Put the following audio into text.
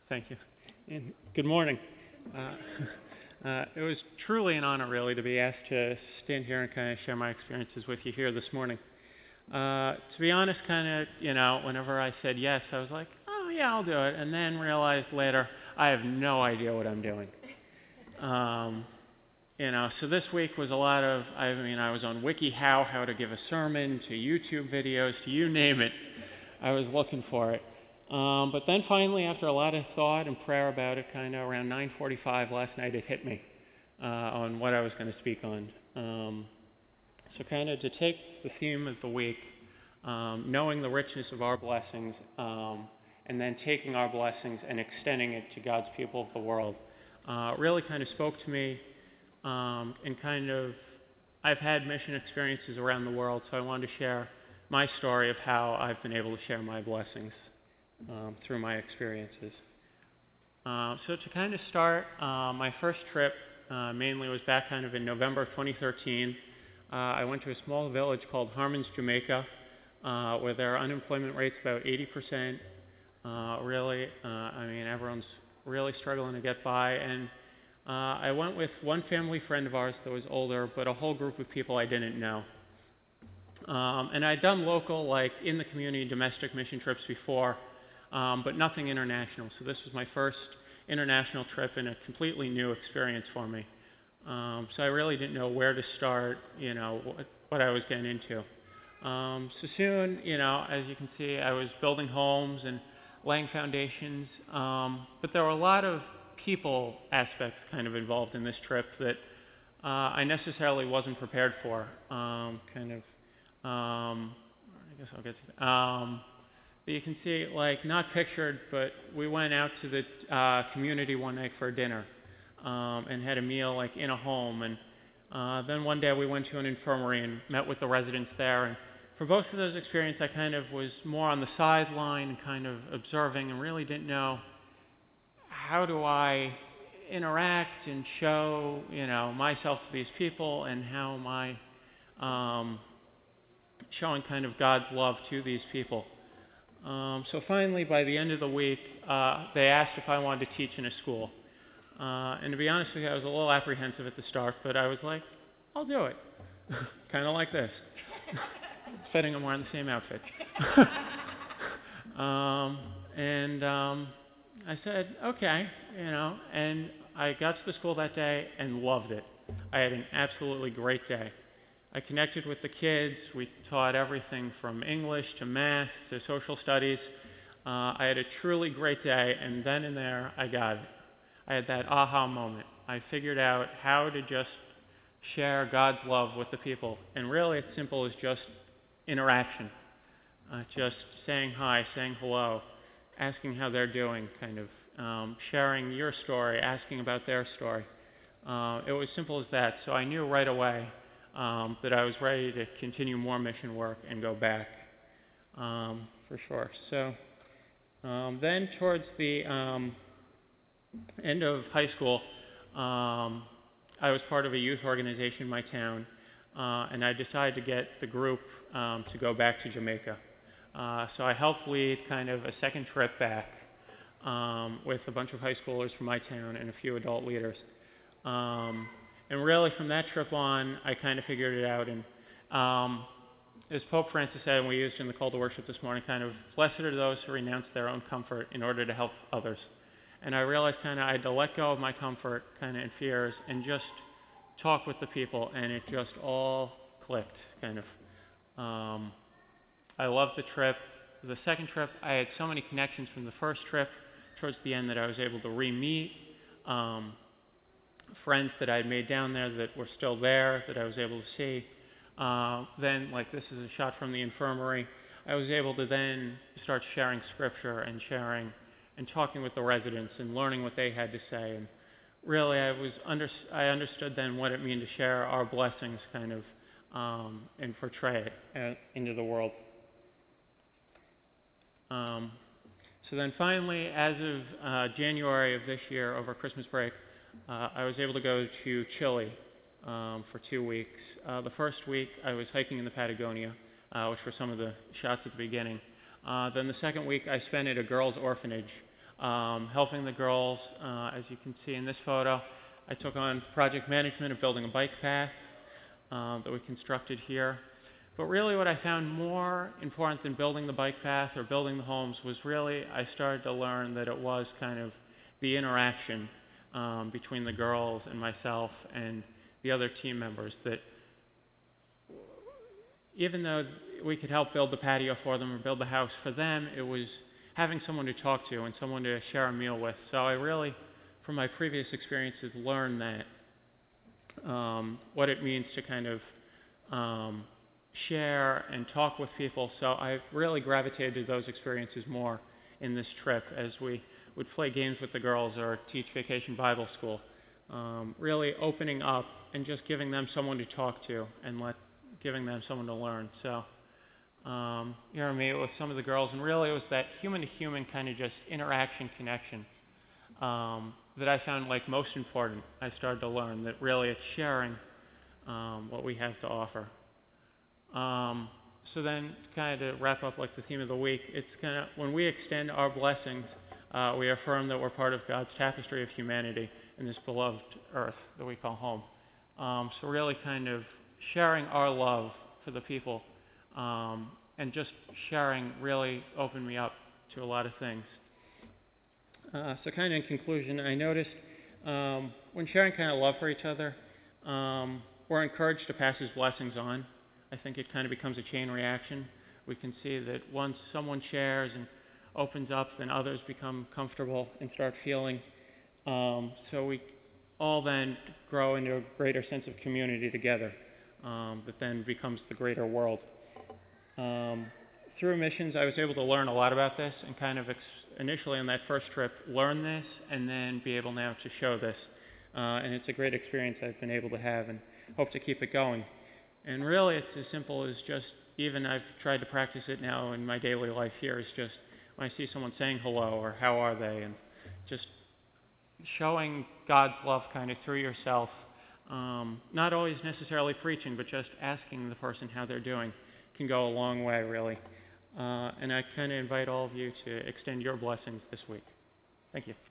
Thank you. And good morning. Uh, it was truly an honor, really, to be asked to stand here and kind of share my experiences with you here this morning. To be honest, whenever I said yes, I was like, oh, yeah, I'll do it. And then realized later, I have no idea what I'm doing. So this week was a lot of, I was on WikiHow, how to give a sermon, to YouTube videos, to you name it. I was looking for it. But then finally, after a lot of thought and prayer about it, kind of around 9:45 last night, it hit me on what I was going to speak on. So kind of to take the theme of the week, knowing the richness of our blessings, and then taking our blessings and extending it to God's people of the world, really kind of spoke to me, and kind of, I've had mission experiences around the world, so I wanted to share my story of how I've been able to share my blessings through my experiences. So to kind of start, my first trip mainly was back kind of in November of 2013. I went to a small village called Harmons, Jamaica, where their unemployment rate's about 80%. Everyone's really struggling to get by. And I went with one family friend of ours that was older, but a whole group of people I didn't know. And I'd done local, like in the community, domestic mission trips before, but nothing international. So this was my first international trip and a completely new experience for me. So I really didn't know where to start, what I was getting into. So soon, as you can see, I was building homes and laying foundations, but there were a lot of people aspects kind of involved in this trip that I necessarily wasn't prepared for. I guess I'll get to that. But you can see, not pictured, but we went out to the community one night for dinner and had a meal, in a home. And then one day we went to an infirmary and met with the residents there. And for both of those experiences, I kind of was more on the sideline and kind of observing and really didn't know how do I interact and show, myself to these people, and how am I showing kind of God's love to these people. So finally, by the end of the week, they asked if I wanted to teach in a school. And to be honest with you, I was a little apprehensive at the start, but I was like, I'll do it. Kind of like this. Fitting I'm wearing the same outfit. I said, okay, and I got to the school that day and loved it. I had an absolutely great day. I connected with the kids. We taught everything from English to math to social studies. I had a truly great day, and then and there, I got it. I had that aha moment. I figured out how to just share God's love with the people. And really, it's simple as just interaction. Just saying hi, saying hello, asking how they're doing, kind of sharing your story, asking about their story. It was simple as that. So I knew right away that I was ready to continue more mission work and go back, for sure. So then towards the end of high school, I was part of a youth organization in my town, and I decided to get the group to go back to Jamaica. So I helped lead kind of a second trip back with a bunch of high schoolers from my town and a few adult leaders. And really, from that trip on, I kind of figured it out. And as Pope Francis said, and we used in the call to worship this morning, kind of, blessed are those who renounce their own comfort in order to help others. And I realized kind of I had to let go of my comfort kind of and fears and just talk with the people, and it just all clicked, kind of. I loved the trip. The second trip, I had so many connections from the first trip towards the end that I was able to re-meet. Friends that I had made down there that were still there, that I was able to see. Then, this is a shot from the infirmary, I was able to then start sharing scripture and sharing and talking with the residents and learning what they had to say. And really, I understood then what it meant to share our blessings, kind of, and portray it into the world. So then finally, as of January of this year, over Christmas break, I was able to go to Chile for 2 weeks. The first week, I was hiking in the Patagonia, which were some of the shots at the beginning. Then the second week, I spent at a girls' orphanage helping the girls. As you can see in this photo, I took on project management of building a bike path that we constructed here. But really what I found more important than building the bike path or building the homes was really I started to learn that it was kind of the interaction between the girls and myself and the other team members, that even though we could help build the patio for them or build the house, for them it was having someone to talk to and someone to share a meal with. So I really, from my previous experiences, learned that what it means to kind of share and talk with people. So I really gravitated to those experiences more in this trip as we would play games with the girls or teach Vacation Bible School. Really opening up and just giving them someone to talk to and giving them someone to learn. So here I meet with some of the girls, and really it was that human-to-human kind of just interaction, connection that I found like most important. I started to learn that really it's sharing what we have to offer. So then kind of to wrap up like the theme of the week, it's kind of when we extend our blessings, we affirm that we're part of God's tapestry of humanity in this beloved earth that we call home. So really kind of sharing our love for the people and just sharing really opened me up to a lot of things. So kind of in conclusion, I noticed when sharing kind of love for each other, we're encouraged to pass his blessings on. I think it kind of becomes a chain reaction. We can see that once someone shares and opens up, then others become comfortable and start feeling. So we all then grow into a greater sense of community together that then becomes the greater world. Through missions, I was able to learn a lot about this and kind of initially on that first trip learn this and then be able now to show this. And it's a great experience I've been able to have and hope to keep it going. And really it's as simple as just, even I've tried to practice it now in my daily life here, is just when I see someone saying hello or how are they, and just showing God's love kind of through yourself, not always necessarily preaching, but just asking the person how they're doing can go a long way, really. And I kind of invite all of you to extend your blessings this week. Thank you.